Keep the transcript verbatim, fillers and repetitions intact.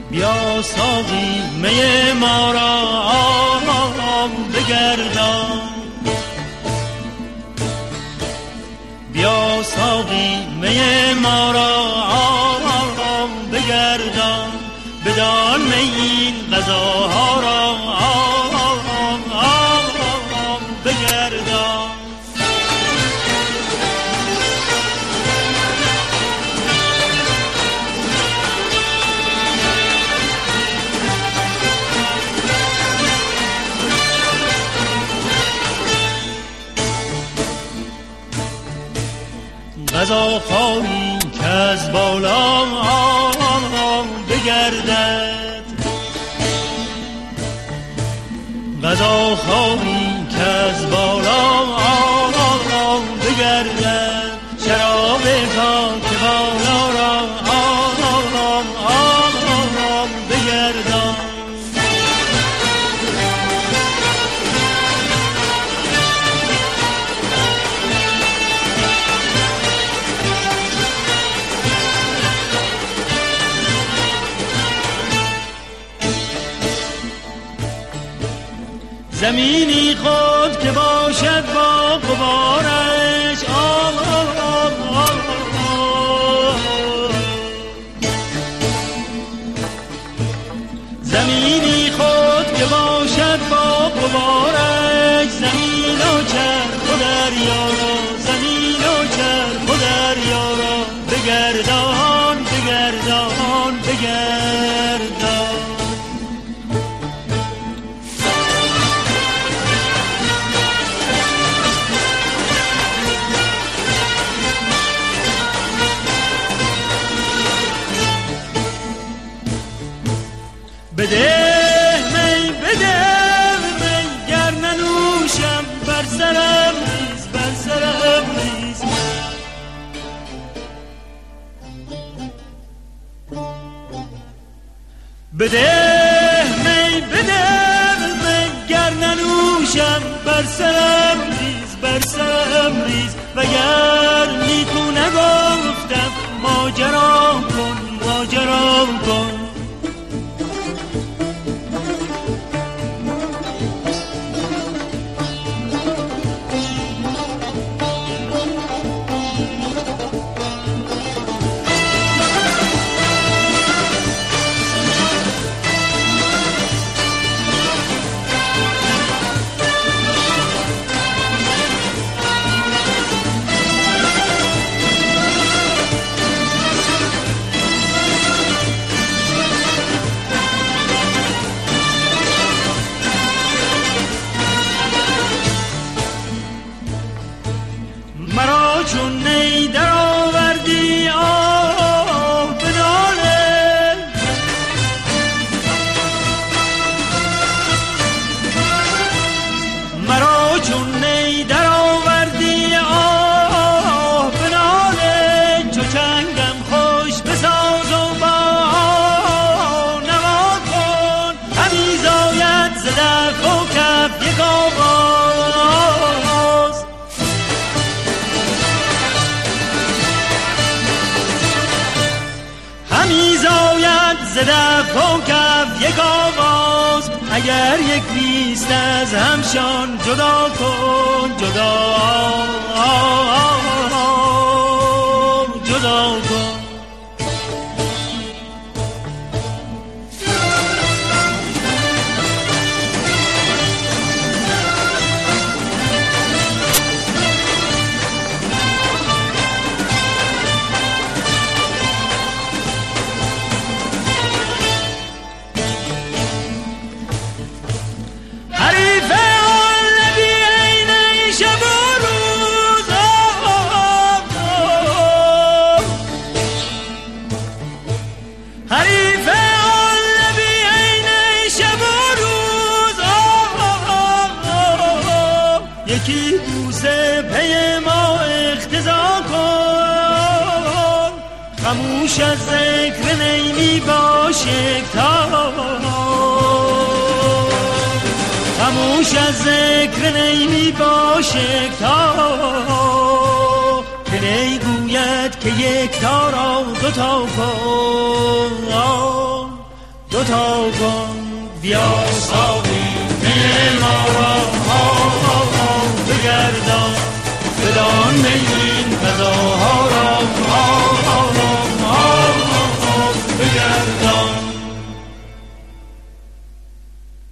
بیا ساقی می ما را بگردان، بیا ساقی می ما را بگردان، بدان می این غذاها را بگردان. غذا خواهی که از بالا بگردد، غذا خواهی که از بالا بگردد، شراب خاک بالا را بگردان. زمینی خود که باشد با غبارش، آه آه آه آه آه. زمینی خود که باشد با غبارش، زمین و چرخ و دریا را، زمین و چرخ و دریا را بگردان بگردان بگردان. بده می بده می گر ننوشم بر سرم ریز بر سرم ریز. بده می بده می گر ننوشم بر سرم ریز بر سرم ریز. وگر نیکو نگفتم ماجرا کن ماجرا کن. چون نی در آوردی آه به ناله، مرا چون نی در آوردی آه به ناله. چو چنگم خوش بساز و با نوا کن، همی زاید ز دف و کف یک آواز. همی زاید ز دف و کف یک آواز. اگر یک نیست از همشان جدا کن جدا جدا کن. یکی بوسه پی ما اقتضا کن، خموش از ذکر نیمی باش یکتا. خموش از ذکر نیمی باش یکتا. که نی گوید که یکتا را دوتا کن. دوتا کن بیا ساقی می ما را ها ها ها بگردان بدان این غذاها را ها ها ها ها ها بگردان